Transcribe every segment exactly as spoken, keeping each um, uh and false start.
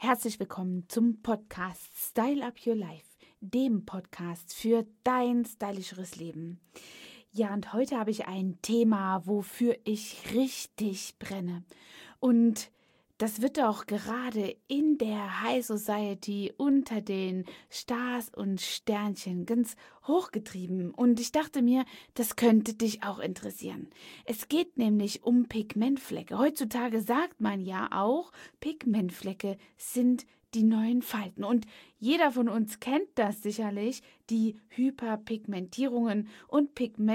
herzlich willkommen zum Podcast Style Up Your Life, dem Podcast für dein stylischeres Leben. Ja, und heute habe ich ein Thema, wofür ich richtig brenne. Und das wird auch gerade in der High Society unter den Stars und Sternchen ganz hochgetrieben. Und ich dachte mir, das könnte dich auch interessieren. Es geht nämlich um Pigmentflecke. Heutzutage sagt man ja auch, Pigmentflecke sind die neuen Falten. Und jeder von uns kennt das sicherlich, die Hyperpigmentierungen und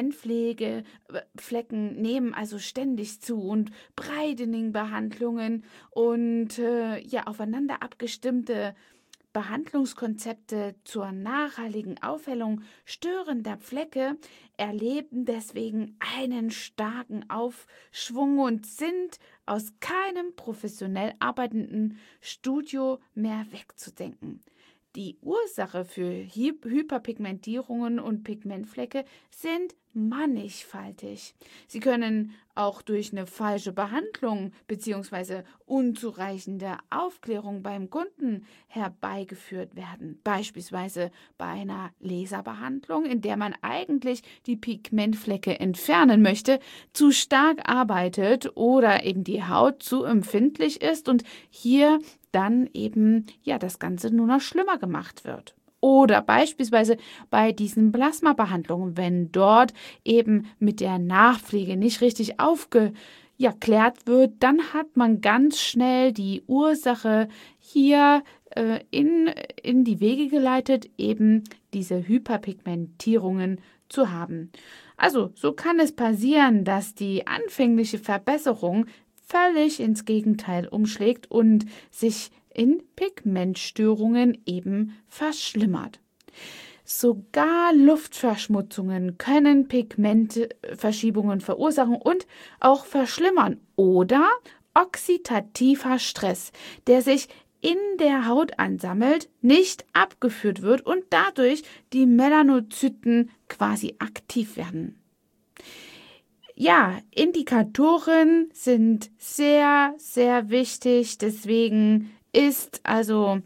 Pigmentpflegeflecken nehmen also ständig zu und Brightening-Behandlungen und äh, ja aufeinander abgestimmte Behandlungskonzepte zur nachhaltigen Aufhellung störender Flecke erleben deswegen einen starken Aufschwung und sind aus keinem professionell arbeitenden Studio mehr wegzudenken. Die Ursache für Hy- Hyperpigmentierungen und Pigmentflecke sind mannigfaltig. Sie können auch durch eine falsche Behandlung bzw. unzureichende Aufklärung beim Kunden herbeigeführt werden. Beispielsweise bei einer Laserbehandlung, in der man eigentlich die Pigmentflecke entfernen möchte, zu stark arbeitet oder eben die Haut zu empfindlich ist und hier dann eben ja das Ganze nur noch schlimmer gemacht wird. Oder beispielsweise bei diesen Plasmabehandlungen, wenn dort eben mit der Nachpflege nicht richtig aufgeklärt wird, dann hat man ganz schnell die Ursache hier äh, in, in die Wege geleitet, eben diese Hyperpigmentierungen zu haben. Also so kann es passieren, dass die anfängliche Verbesserung völlig ins Gegenteil umschlägt und sich in Pigmentstörungen eben verschlimmert. Sogar Luftverschmutzungen können Pigmentverschiebungen verursachen und auch verschlimmern oder oxidativer Stress, der sich in der Haut ansammelt, nicht abgeführt wird und dadurch die Melanozyten quasi aktiv werden. Ja, Indikatoren sind sehr, sehr wichtig, deswegen ist also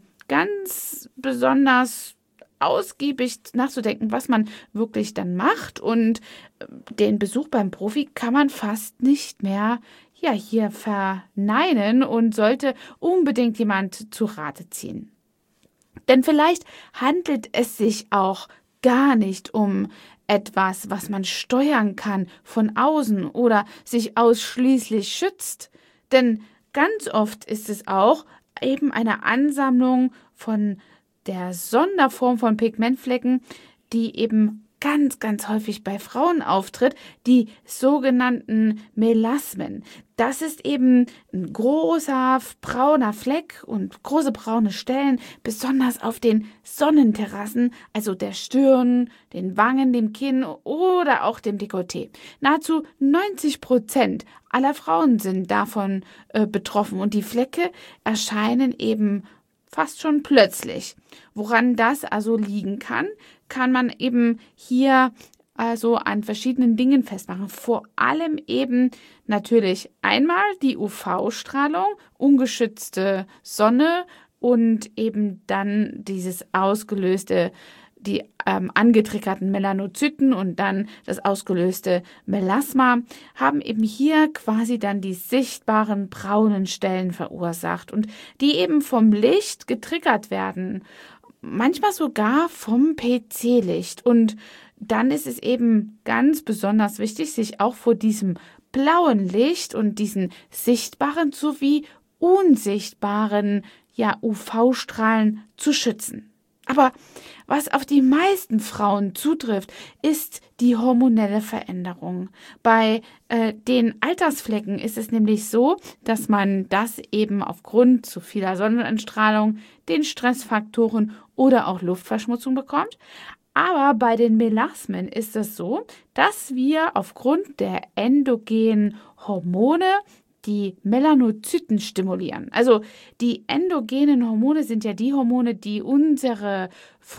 ganz besonders ausgiebig nachzudenken, was man wirklich dann macht, und den Besuch beim Profi kann man fast nicht mehr ja, hier verneinen und sollte unbedingt jemand zu Rate ziehen. Denn vielleicht handelt es sich auch gar nicht um etwas, was man steuern kann von außen oder sich ausschließlich schützt. Denn ganz oft ist es auch eben eine Ansammlung von der Sonderform von Pigmentflecken, die eben ganz, ganz häufig bei Frauen auftritt, die sogenannten Melasmen. Das ist eben ein großer brauner Fleck und große braune Stellen, besonders auf den Sonnenterrassen, also der Stirn, den Wangen, dem Kinn oder auch dem Dekolleté. Nahezu neunzig Prozent aller Frauen sind davon äh, betroffen und die Flecke erscheinen eben fast schon plötzlich. Woran das also liegen kann, kann man eben hier also an verschiedenen Dingen festmachen. Vor allem eben natürlich einmal die U V-Strahlung, ungeschützte Sonne und eben dann dieses ausgelöste, die ähm, angetriggerten Melanozyten und dann das ausgelöste Melasma haben eben hier quasi dann die sichtbaren braunen Stellen verursacht und die eben vom Licht getriggert werden, manchmal sogar vom P C-Licht. Und dann ist es eben ganz besonders wichtig, sich auch vor diesem blauen Licht und diesen sichtbaren sowie unsichtbaren ja, U V-Strahlen zu schützen. Aber was auf die meisten Frauen zutrifft, ist die hormonelle Veränderung. Bei äh, den Altersflecken ist es nämlich so, dass man das eben aufgrund zu vieler Sonneneinstrahlung, den Stressfaktoren oder auch Luftverschmutzung bekommt. Aber bei den Melasmen ist es so, dass wir aufgrund der endogenen Hormone die Melanozyten stimulieren. Also die endogenen Hormone sind ja die Hormone, die unsere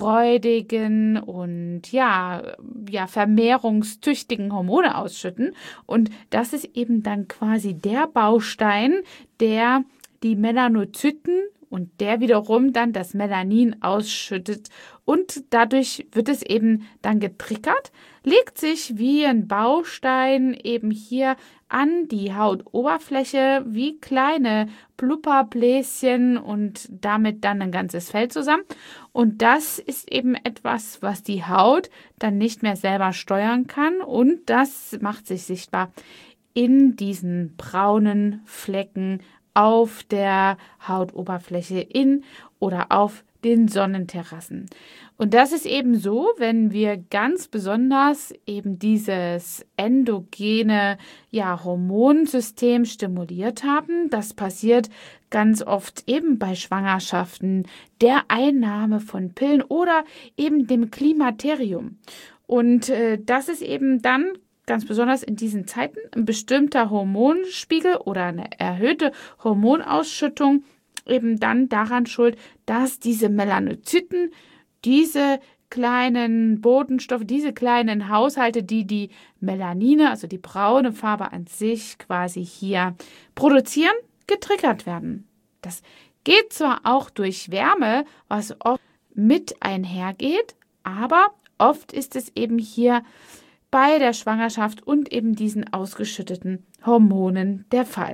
freudigen und ja, ja vermehrungstüchtigen Hormone ausschütten. Und das ist eben dann quasi der Baustein, der die Melanozyten und der wiederum dann das Melanin ausschüttet und dadurch wird es eben dann getriggert, legt sich wie ein Baustein eben hier an die Hautoberfläche wie kleine Blubberbläschen und damit dann ein ganzes Fell zusammen. Und das ist eben etwas, was die Haut dann nicht mehr selber steuern kann und das macht sich sichtbar in diesen braunen Flecken auf der Hautoberfläche in oder auf den Sonnenterrassen. Und das ist eben so, wenn wir ganz besonders eben dieses endogene ja, Hormonsystem stimuliert haben. Das passiert ganz oft eben bei Schwangerschaften, der Einnahme von Pillen oder eben dem Klimakterium. Und äh, das ist eben dann ganz besonders in diesen Zeiten ein bestimmter Hormonspiegel oder eine erhöhte Hormonausschüttung eben dann daran schuld, dass diese Melanozyten, diese kleinen Botenstoffe, diese kleinen Haushalte, die die Melanine, also die braune Farbe an sich quasi hier produzieren, getriggert werden. Das geht zwar auch durch Wärme, was oft mit einhergeht, aber oft ist es eben hier bei der Schwangerschaft und eben diesen ausgeschütteten Hormonen der Fall.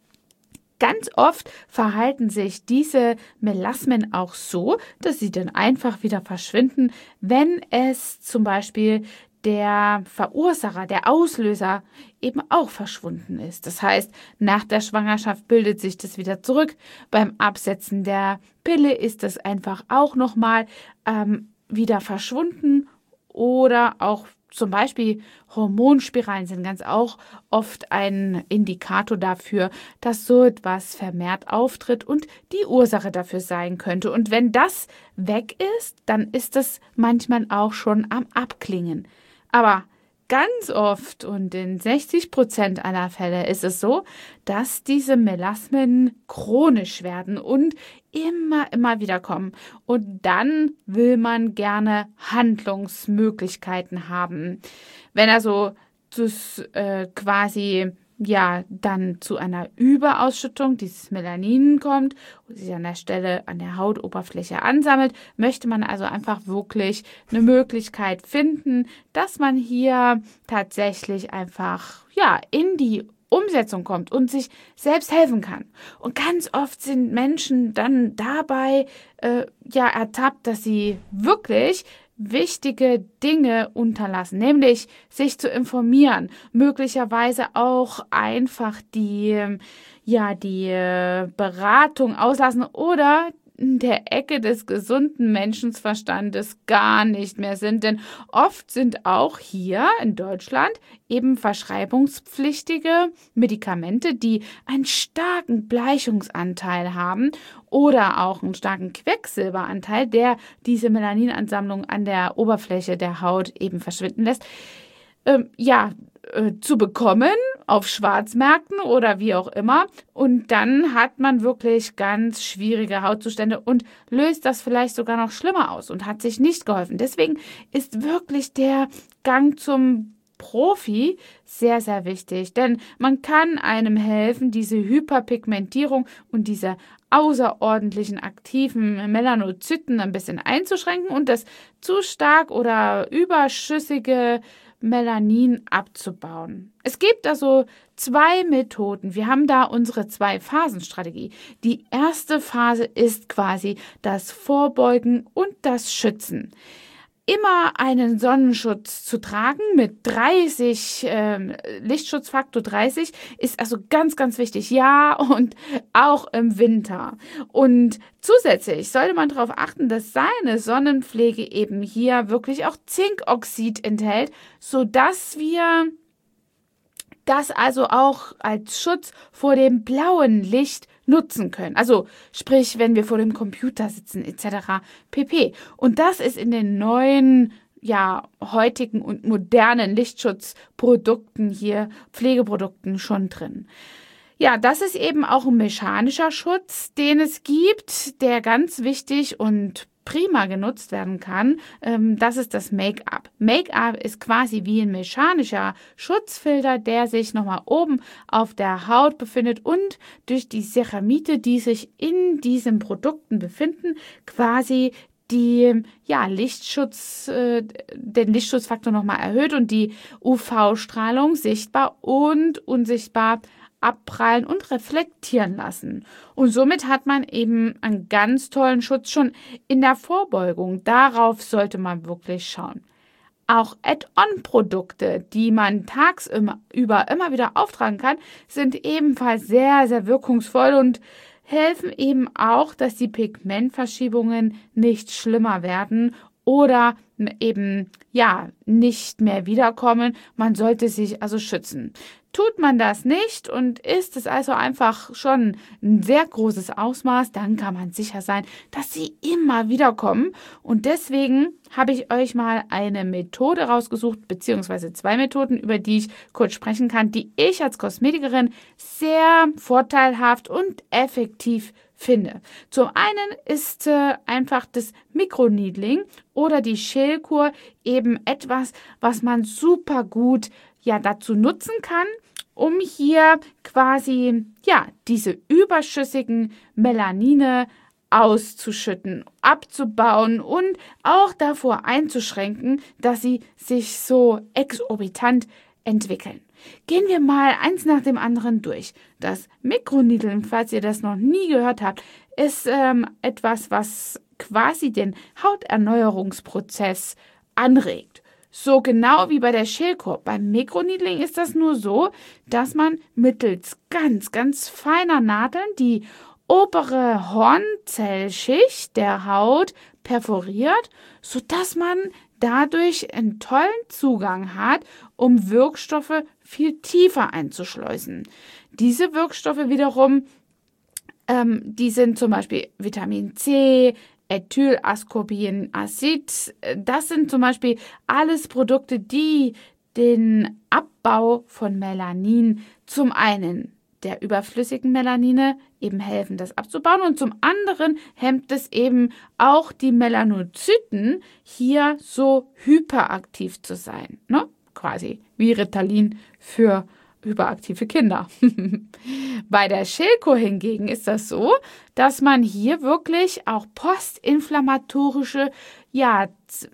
Ganz oft verhalten sich diese Melasmen auch so, dass sie dann einfach wieder verschwinden, wenn es zum Beispiel der Verursacher, der Auslöser eben auch verschwunden ist. Das heißt, nach der Schwangerschaft bildet sich das wieder zurück. Beim Absetzen der Pille ist das einfach auch nochmal ähm, wieder verschwunden oder auch zum Beispiel Hormonspiralen sind ganz auch oft ein Indikator dafür, dass so etwas vermehrt auftritt und die Ursache dafür sein könnte. Und wenn das weg ist, dann ist das manchmal auch schon am Abklingen. Aber ganz oft und in sechzig Prozent aller Fälle ist es so, dass diese Melasmen chronisch werden und immer, immer wieder kommen. Und dann will man gerne Handlungsmöglichkeiten haben. Wenn also das äh, quasi ja dann zu einer Überausschüttung dieses Melanin kommt und sich an der Stelle an der Hautoberfläche ansammelt, möchte man also einfach wirklich eine Möglichkeit finden, dass man hier tatsächlich einfach ja in die Umsetzung kommt und sich selbst helfen kann. Und ganz oft sind Menschen dann dabei äh, ja ertappt, dass sie wirklich wichtige Dinge unterlassen, nämlich sich zu informieren, möglicherweise auch einfach die, ja, die Beratung auslassen oder in der Ecke des gesunden Menschenverstandes gar nicht mehr sind. Denn oft sind auch hier in Deutschland eben verschreibungspflichtige Medikamente, die einen starken Bleichungsanteil haben oder auch einen starken Quecksilberanteil, der diese Melaninansammlung an der Oberfläche der Haut eben verschwinden lässt, ähm, ja, äh, zu bekommen auf Schwarzmärkten oder wie auch immer. Und dann hat man wirklich ganz schwierige Hautzustände und löst das vielleicht sogar noch schlimmer aus und hat sich nicht geholfen. Deswegen ist wirklich der Gang zum Profi sehr, sehr wichtig, denn man kann einem helfen, diese Hyperpigmentierung und diese außerordentlichen aktiven Melanozyten ein bisschen einzuschränken und das zu stark oder überschüssige Melanin abzubauen. Es gibt also zwei Methoden. Wir haben da unsere Zwei-Phasen-Strategie. Die erste Phase ist quasi das Vorbeugen und das Schützen. Immer einen Sonnenschutz zu tragen mit dreißig, äh, Lichtschutzfaktor dreißig, ist also ganz, ganz wichtig. Ja, und auch im Winter. Und zusätzlich sollte man darauf achten, dass seine Sonnenpflege eben hier wirklich auch Zinkoxid enthält, sodass wir das also auch als Schutz vor dem blauen Licht nutzen können. Also sprich, wenn wir vor dem Computer sitzen et cetera pp. Und das ist in den neuen, ja, heutigen und modernen Lichtschutzprodukten hier, Pflegeprodukten schon drin. Ja, das ist eben auch ein mechanischer Schutz, den es gibt, der ganz wichtig und prima genutzt werden kann, ähm, das ist das Make-up. Make-up ist quasi wie ein mechanischer Schutzfilter, der sich nochmal oben auf der Haut befindet und durch die Ceramide, die sich in diesen Produkten befinden, quasi die ja, Lichtschutz, äh, den Lichtschutzfaktor nochmal erhöht und die U V-Strahlung sichtbar und unsichtbar abprallen und reflektieren lassen. Und somit hat man eben einen ganz tollen Schutz schon in der Vorbeugung. Darauf sollte man wirklich schauen. Auch Add-on-Produkte, die man tagsüber immer wieder auftragen kann, sind ebenfalls sehr, sehr wirkungsvoll und helfen eben auch, dass die Pigmentverschiebungen nicht schlimmer werden oder eben ja nicht mehr wiederkommen. Man sollte sich also schützen. Tut man das nicht und ist es also einfach schon ein sehr großes Ausmaß, dann kann man sicher sein, dass sie immer wieder kommen. Und deswegen habe ich euch mal eine Methode rausgesucht, beziehungsweise zwei Methoden, über die ich kurz sprechen kann, die ich als Kosmetikerin sehr vorteilhaft und effektiv finde. Zum einen ist äh, einfach das Mikroneedling oder die Schälkur eben etwas, was man super gut ja dazu nutzen kann, um hier quasi ja diese überschüssigen Melanine auszuschütten, abzubauen und auch davor einzuschränken, dass sie sich so exorbitant entwickeln. Gehen wir mal eins nach dem anderen durch. Das Mikroneedling, falls ihr das noch nie gehört habt, ist ähm, etwas, was quasi den Hauterneuerungsprozess anregt. So genau wie bei der Schälkur. Beim Mikroneedling ist das nur so, dass man mittels ganz, ganz feiner Nadeln die obere Hornzellschicht der Haut perforiert, sodass man dadurch einen tollen Zugang hat, um Wirkstoffe viel tiefer einzuschleusen. Diese Wirkstoffe wiederum, ähm, die sind zum Beispiel Vitamin C, Ethylascorbinacid. Das sind zum Beispiel alles Produkte, die den Abbau von Melanin zum einen der überflüssigen Melanine eben helfen, das abzubauen und zum anderen hemmt es eben auch die Melanozyten, hier so hyperaktiv zu sein, ne? Quasi wie Ritalin für hyperaktive Kinder. Bei der Schälkur hingegen ist das so, dass man hier wirklich auch postinflammatorische ja,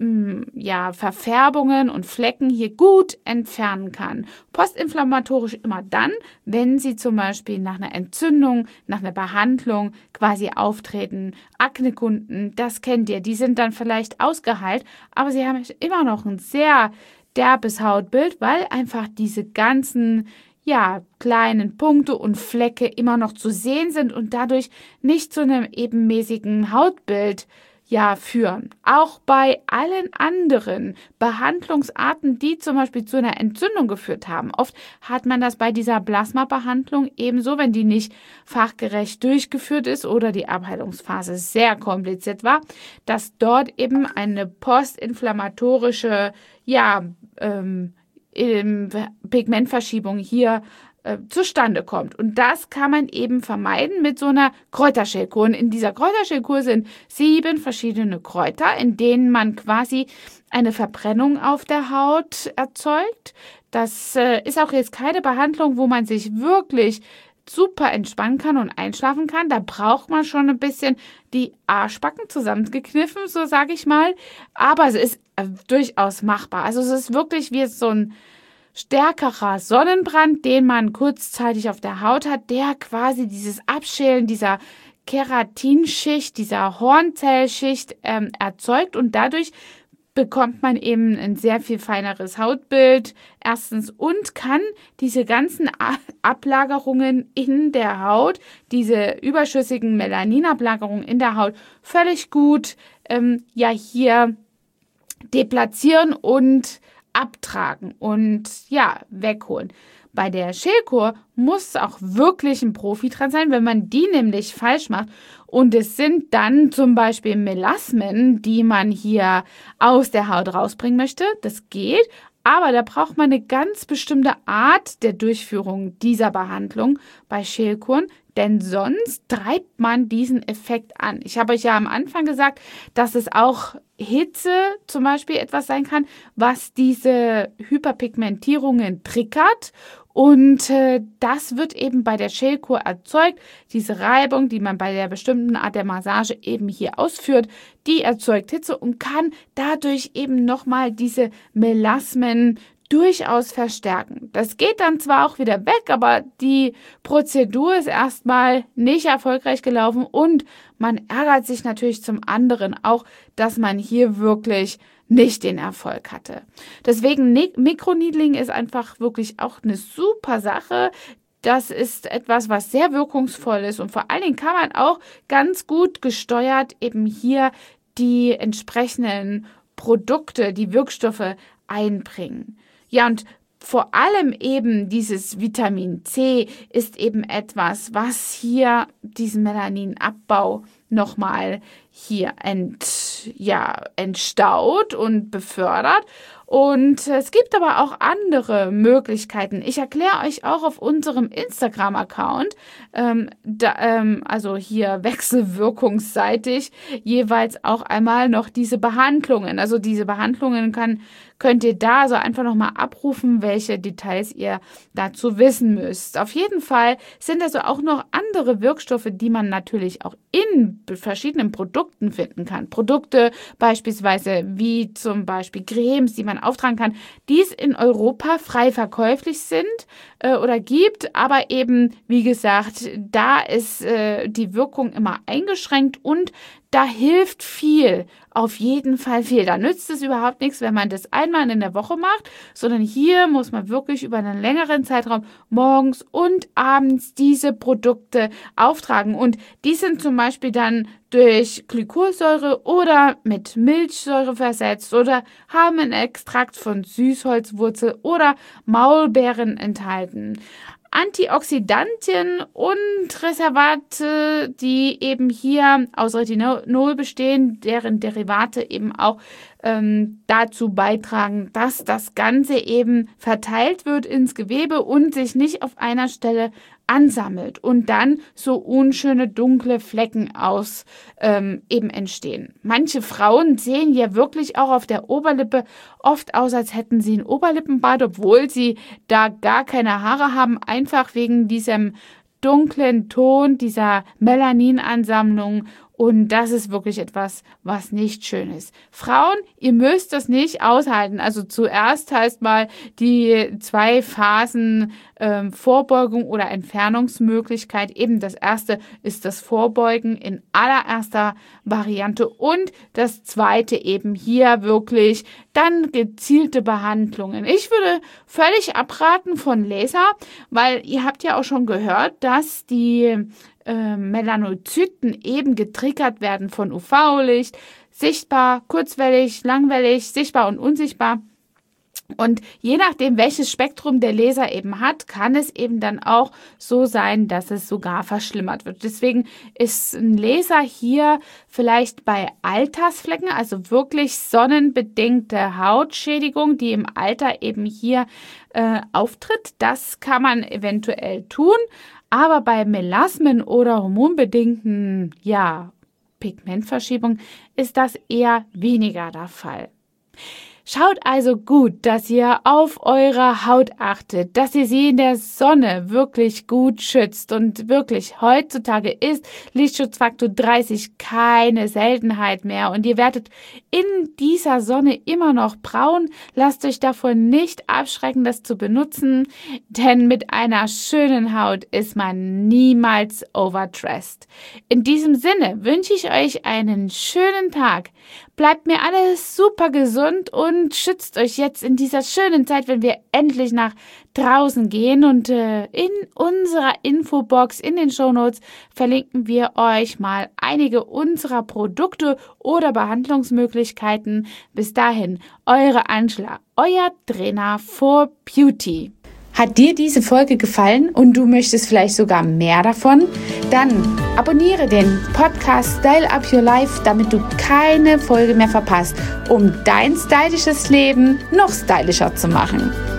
ja, Verfärbungen und Flecken hier gut entfernen kann. Postinflammatorisch immer dann, wenn sie zum Beispiel nach einer Entzündung, nach einer Behandlung quasi auftreten. Aknekunden, das kennt ihr, die sind dann vielleicht ausgeheilt, aber sie haben immer noch ein sehr derbes Hautbild, weil einfach diese ganzen ja, kleinen Punkte und Flecke immer noch zu sehen sind und dadurch nicht zu einem ebenmäßigen Hautbild ja, führen. Auch bei allen anderen Behandlungsarten, die zum Beispiel zu einer Entzündung geführt haben. Oft hat man das bei dieser Plasmabehandlung ebenso, wenn die nicht fachgerecht durchgeführt ist oder die Abheilungsphase sehr kompliziert war, dass dort eben eine postinflammatorische ja, ähm, Pigmentverschiebung hier äh, zustande kommt. Und das kann man eben vermeiden mit so einer Kräuterschälkur. Und in dieser Kräuterschälkur sind sieben verschiedene Kräuter, in denen man quasi eine Verbrennung auf der Haut erzeugt. Das äh, ist auch jetzt keine Behandlung, wo man sich wirklich super entspannen kann und einschlafen kann. Da braucht man schon ein bisschen die Arschbacken zusammengekniffen, so sage ich mal. Aber es ist äh, durchaus machbar. Also es ist wirklich wie so ein stärkerer Sonnenbrand, den man kurzzeitig auf der Haut hat, der quasi dieses Abschälen dieser Keratinschicht, dieser Hornzellschicht ähm, erzeugt und dadurch bekommt man eben ein sehr viel feineres Hautbild, erstens, und kann diese ganzen Ablagerungen in der Haut, diese überschüssigen Melaninablagerungen in der Haut völlig gut ähm, ja hier deplatzieren und abtragen und ja, wegholen. Bei der Schälkur muss auch wirklich ein Profi dran sein, wenn man die nämlich falsch macht. Und es sind dann zum Beispiel Melasmen, die man hier aus der Haut rausbringen möchte. Das geht, Aber da braucht man eine ganz bestimmte Art der Durchführung dieser Behandlung bei Schälkuren, denn sonst treibt man diesen Effekt an. Ich habe euch ja am Anfang gesagt, dass es auch Hitze zum Beispiel etwas sein kann, was diese Hyperpigmentierungen triggert. Und äh, das wird eben bei der Schälkur erzeugt. Diese Reibung, die man bei der bestimmten Art der Massage eben hier ausführt, die erzeugt Hitze und kann dadurch eben nochmal diese Melasmen durchaus verstärken. Das geht dann zwar auch wieder weg, aber die Prozedur ist erstmal nicht erfolgreich gelaufen und man ärgert sich natürlich zum anderen auch, dass man hier wirklich nicht den Erfolg hatte. Deswegen Mikroneedling ist einfach wirklich auch eine super Sache. Das ist etwas, was sehr wirkungsvoll ist und vor allen Dingen kann man auch ganz gut gesteuert eben hier die entsprechenden Produkte, die Wirkstoffe einbringen. Ja, und vor allem eben dieses Vitamin C ist eben etwas, was hier diesen Melaninabbau nochmal hier ent, ja, entstaut und befördert. Und es gibt aber auch andere Möglichkeiten. Ich erkläre euch auch auf unserem Instagram-Account, ähm, da, ähm, also hier wechselwirkungsseitig, jeweils auch einmal noch diese Behandlungen. Also diese Behandlungen kann, könnt ihr da so einfach nochmal abrufen, welche Details ihr dazu wissen müsst. Auf jeden Fall sind also auch noch andere Wirkstoffe, die man natürlich auch in verschiedenen Produkten finden kann. Produkte beispielsweise wie zum Beispiel Cremes, die man auftragen kann, die es in Europa frei verkäuflich sind äh, oder gibt, aber eben, wie gesagt, da ist äh, die Wirkung immer eingeschränkt und da hilft viel, auf jeden Fall viel. Da nützt es überhaupt nichts, wenn man das einmal in der Woche macht, sondern hier muss man wirklich über einen längeren Zeitraum morgens und abends diese Produkte auftragen. Und die sind zum Beispiel dann durch Glykolsäure oder mit Milchsäure versetzt oder haben einen Extrakt von Süßholzwurzel oder Maulbeeren enthalten. Antioxidantien und Reservate, die eben hier aus Retinol bestehen, deren Derivate eben auch ähm, dazu beitragen, dass das Ganze eben verteilt wird ins Gewebe und sich nicht auf einer Stelle ansammelt und dann so unschöne dunkle Flecken aus ähm, eben entstehen. Manche Frauen sehen ja wirklich auch auf der Oberlippe oft aus, als hätten sie ein Oberlippenbart, obwohl sie da gar keine Haare haben, einfach wegen diesem dunklen Ton, dieser Melaninansammlung. Und das ist wirklich etwas, was nicht schön ist. Frauen, ihr müsst das nicht aushalten. Also zuerst heißt mal die zwei Phasen ähm, Vorbeugung oder Entfernungsmöglichkeit. Eben das erste ist das Vorbeugen in allererster Variante und das zweite eben hier wirklich dann gezielte Behandlungen. Ich würde völlig abraten von Laser, weil ihr habt ja auch schon gehört, dass die Äh, Melanozyten eben getriggert werden von U V-Licht, sichtbar, kurzwellig, langwellig, sichtbar und unsichtbar. Und je nachdem, welches Spektrum der Laser eben hat, kann es eben dann auch so sein, dass es sogar verschlimmert wird. Deswegen ist ein Laser hier vielleicht bei Altersflecken, also wirklich sonnenbedingte Hautschädigung, die im Alter eben hier äh, auftritt. Das kann man eventuell tun. Aber bei Melasmen oder hormonbedingten, ja, Pigmentverschiebungen ist das eher weniger der Fall. Schaut also gut, dass ihr auf eure Haut achtet, dass ihr sie in der Sonne wirklich gut schützt. Und wirklich, heutzutage ist Lichtschutzfaktor dreißig keine Seltenheit mehr. Und ihr werdet in dieser Sonne immer noch braun. Lasst euch davon nicht abschrecken, das zu benutzen, denn mit einer schönen Haut ist man niemals overdressed. In diesem Sinne wünsche ich euch einen schönen Tag. Bleibt mir alles super gesund und schützt euch jetzt in dieser schönen Zeit, wenn wir endlich nach draußen gehen. Und äh, in unserer Infobox, in den Shownotes, verlinken wir euch mal einige unserer Produkte oder Behandlungsmöglichkeiten. Bis dahin, eure Angela, euer Trainer for Beauty. Hat dir diese Folge gefallen und du möchtest vielleicht sogar mehr davon? Dann abonniere den Podcast Style Up Your Life, damit du keine Folge mehr verpasst, um dein stylisches Leben noch stylischer zu machen.